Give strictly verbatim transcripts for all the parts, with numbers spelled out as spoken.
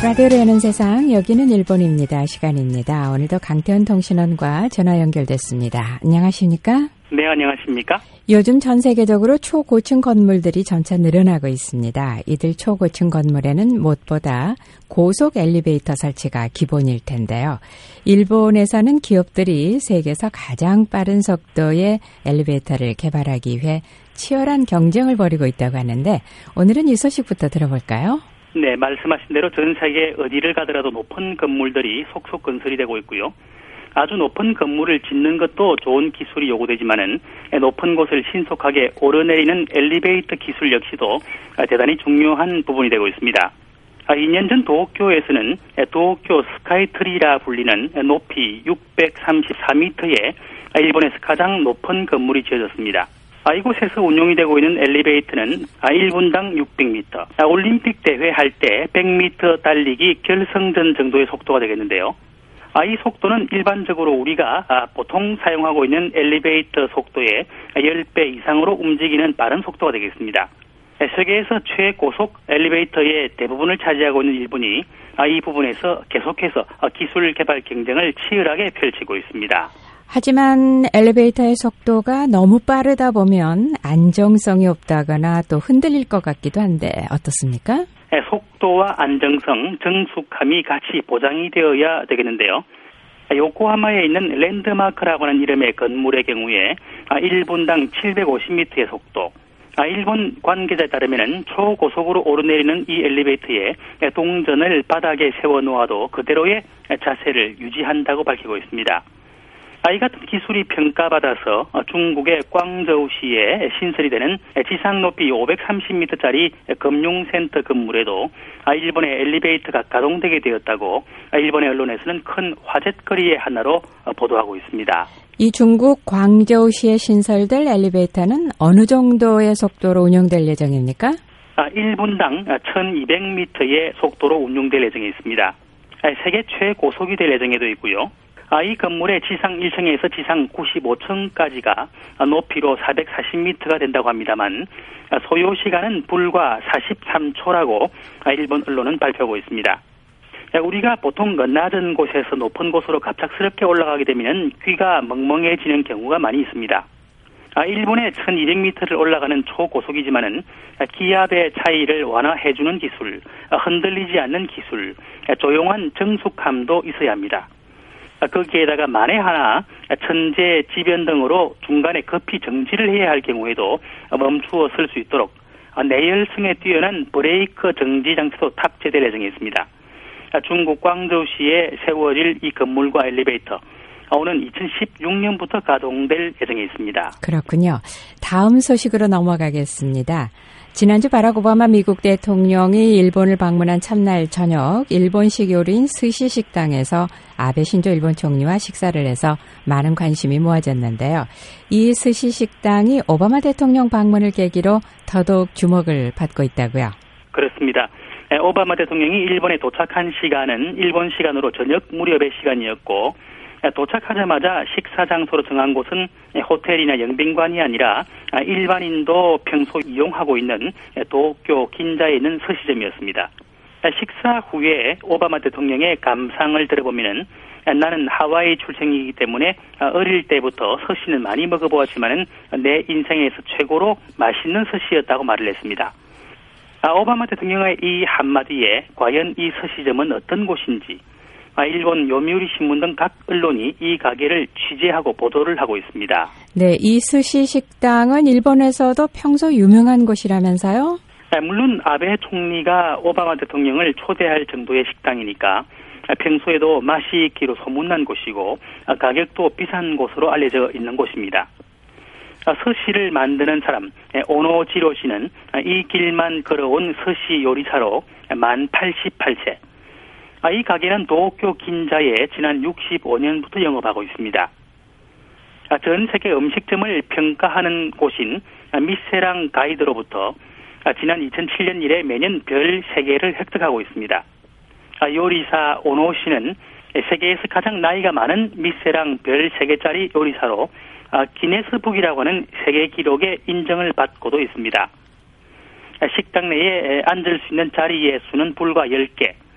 라디오를 여는 세상, 여기는 일본입니다. 시간입니다. 오늘도 강태현 통신원과 전화 연결됐습니다. 안녕하십니까? 네, 안녕하십니까? 요즘 전 세계적으로 초고층 건물들이 점차 늘어나고 있습니다. 이들 초고층 건물에는 무엇보다 고속 엘리베이터 설치가 기본일 텐데요. 일본에서는 기업들이 세계에서 가장 빠른 속도의 엘리베이터를 개발하기 위해 치열한 경쟁을 벌이고 있다고 하는데, 오늘은 이 소식부터 들어볼까요? 네, 말씀하신 대로 전 세계 어디를 가더라도 높은 건물들이 속속 건설이 되고 있고요. 아주 높은 건물을 짓는 것도 좋은 기술이 요구되지만은 높은 곳을 신속하게 오르내리는 엘리베이터 기술 역시도 대단히 중요한 부분이 되고 있습니다. 이 년 전 도쿄에서는 도쿄 스카이트리라 불리는 높이 육백삼십사 미터의 일본에서 가장 높은 건물이 지어졌습니다. 이곳에서 운용이 되고 있는 엘리베이터는 일 분당 육백 미터, 올림픽 대회 할 때 백 미터 달리기 결승전 정도의 속도가 되겠는데요. 이 속도는 일반적으로 우리가 보통 사용하고 있는 엘리베이터 속도의 십 배 이상으로 움직이는 빠른 속도가 되겠습니다. 세계에서 최고속 엘리베이터의 대부분을 차지하고 있는 일본이 이 부분에서 계속해서 기술 개발 경쟁을 치열하게 펼치고 있습니다. 하지만 엘리베이터의 속도가 너무 빠르다 보면 안정성이 없다거나 또 흔들릴 것 같기도 한데 어떻습니까? 속도와 안정성, 정숙함이 같이 보장이 되어야 되겠는데요. 요코하마에 있는 랜드마크라고 하는 이름의 건물의 경우에 일 분당 칠백오십 미터의 속도, 일본 관계자에 따르면 초고속으로 오르내리는 이 엘리베이터에 동전을 바닥에 세워놓아도 그대로의 자세를 유지한다고 밝히고 있습니다. 이 같은 기술이 평가받아서 중국의 광저우시에 신설이 되는 지상 높이 오백삼십 미터짜리 금융센터 건물에도 일본의 엘리베이터가 가동되게 되었다고 일본의 언론에서는 큰 화제거리의 하나로 보도하고 있습니다. 이 중국 광저우시에 신설될 엘리베이터는 어느 정도의 속도로 운영될 예정입니까? 일 분당 천이백 미터의 속도로 운용될 예정에 있습니다. 세계 최고속이 될 예정에도 있고요. 이 건물의 지상 일 층에서 지상 구십오 층까지가 높이로 사백사십 미터가 된다고 합니다만 소요 시간은 불과 사십삼 초라고 일본 언론은 발표하고 있습니다. 우리가 보통 낮은 곳에서 높은 곳으로 갑작스럽게 올라가게 되면 귀가 멍멍해지는 경우가 많이 있습니다. 일본의 천이백 미터를 올라가는 초고속이지만은 기압의 차이를 완화해주는 기술, 흔들리지 않는 기술, 조용한 정숙함도 있어야 합니다. 거기에다가 만에 하나 천재 지변 등으로 중간에 급히 정지를 해야 할 경우에도 멈추어 설 수 있도록 내열성에 뛰어난 브레이크 정지 장치도 탑재될 예정에 있습니다. 중국 광저우시에 세워질 이 건물과 엘리베이터, 오는 이천십육 년부터 가동될 예정에 있습니다. 그렇군요. 다음 소식으로 넘어가겠습니다. 지난주 바락 오바마 미국 대통령이 일본을 방문한 첫날 저녁, 일본식 요리인 스시 식당에서 아베 신조 일본 총리와 식사를 해서 많은 관심이 모아졌는데요. 이 스시 식당이 오바마 대통령 방문을 계기로 더더욱 주목을 받고 있다고요. 그렇습니다. 오바마 대통령이 일본에 도착한 시간은 일본 시간으로 저녁 무렵의 시간이었고, 도착하자마자 식사 장소로 정한 곳은 호텔이나 영빈관이 아니라 일반인도 평소 이용하고 있는 도쿄 긴자에 있는 스시점이었습니다. 식사 후에 오바마 대통령의 감상을 들어보면 나는 하와이 출생이기 때문에 어릴 때부터 스시는 많이 먹어보았지만 내 인생에서 최고로 맛있는 스시였다고 말을 했습니다. 오바마 대통령의 이 한마디에 과연 이 스시점은 어떤 곳인지 일본 요미우리 신문 등 각 언론이 이 가게를 취재하고 보도를 하고 있습니다. 네, 이 스시 식당은 일본에서도 평소 유명한 곳이라면서요? 물론 아베 총리가 오바마 대통령을 초대할 정도의 식당이니까 평소에도 맛이 있기로 소문난 곳이고 가격도 비싼 곳으로 알려져 있는 곳입니다. 스시를 만드는 사람 오노지로 씨는 이 길만 걸어온 스시 요리사로 만 팔십팔 세. 이 가게는 도쿄 긴자에 지난 육십오 년부터 영업하고 있습니다. 전 세계 음식점을 평가하는 곳인 미쉐랑 가이드로부터 지난 이천칠 년 이래 매년 별 세 개를 획득하고 있습니다. 요리사 오노 씨는 세계에서 가장 나이가 많은 미쉐랑 별 세 개짜리 요리사로 기네스북이라고 하는 세계 기록의 인정을 받고도 있습니다. 식당 내에 앉을 수 있는 자리의 수는 불과 열 개.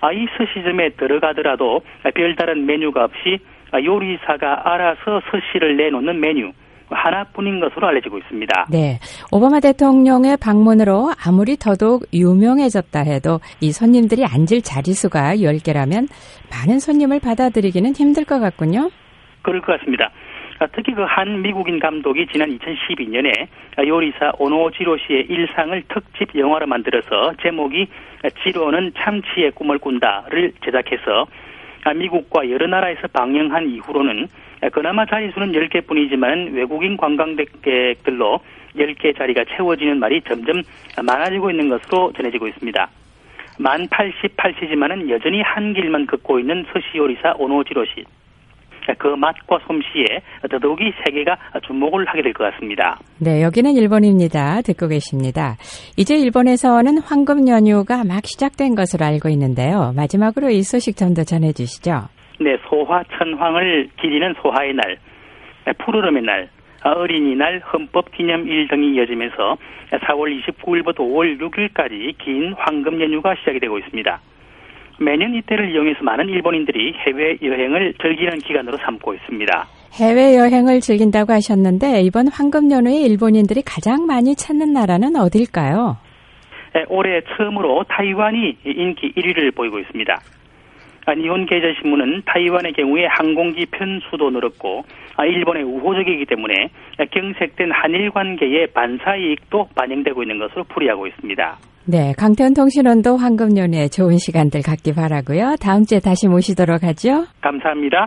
이 스시점에 들어가더라도 별다른 메뉴가 없이 요리사가 알아서 스시를 내놓는 메뉴 하나뿐인 것으로 알려지고 있습니다. 네, 오바마 대통령의 방문으로 아무리 더더욱 유명해졌다 해도 이 손님들이 앉을 자릿수가 열 개라면 많은 손님을 받아들이기는 힘들 것 같군요. 그럴 것 같습니다. 특히 그 한 미국인 감독이 지난 이천십이 년에 요리사 오노지로 씨의 일상을 특집 영화로 만들어서 제목이 지로는 참치의 꿈을 꾼다를 제작해서 미국과 여러 나라에서 방영한 이후로는 그나마 자릿수는 열 개뿐이지만 외국인 관광객들로 열 개 자리가 채워지는 말이 점점 많아지고 있는 것으로 전해지고 있습니다. 만 팔십팔 세지만은 여전히 한 길만 걷고 있는 스시 요리사 오노지로 씨. 그 맛과 솜씨에 더더욱이 세계가 주목을 하게 될 것 같습니다. 네, 여기는 일본입니다. 듣고 계십니다. 이제 일본에서는 황금 연휴가 막 시작된 것으로 알고 있는데요. 마지막으로 이 소식 좀 더 전해주시죠. 네, 소화천황을 기리는 소화의 날, 푸르름의 날, 어린이날, 헌법기념일 등이 이어지면서 사월 이십구일부터 오월 육일까지 긴 황금 연휴가 시작이 되고 있습니다. 매년 이때를 이용해서 많은 일본인들이 해외여행을 즐기는 기간으로 삼고 있습니다. 해외여행을 즐긴다고 하셨는데 이번 황금 연휴에 일본인들이 가장 많이 찾는 나라는 어딜까요? 네, 올해 처음으로 타이완이 인기 일 위를 보이고 있습니다. 니혼게이저신문은 타이완의 경우에 항공기 편수도 늘었고 일본의 우호적이기 때문에 경색된 한일 관계의 반사이익도 반영되고 있는 것으로 풀이하고 있습니다. 네, 강태훈 통신원도 황금 연휴에 좋은 시간들 갖기 바라고요. 다음 주에 다시 모시도록 하죠. 감사합니다.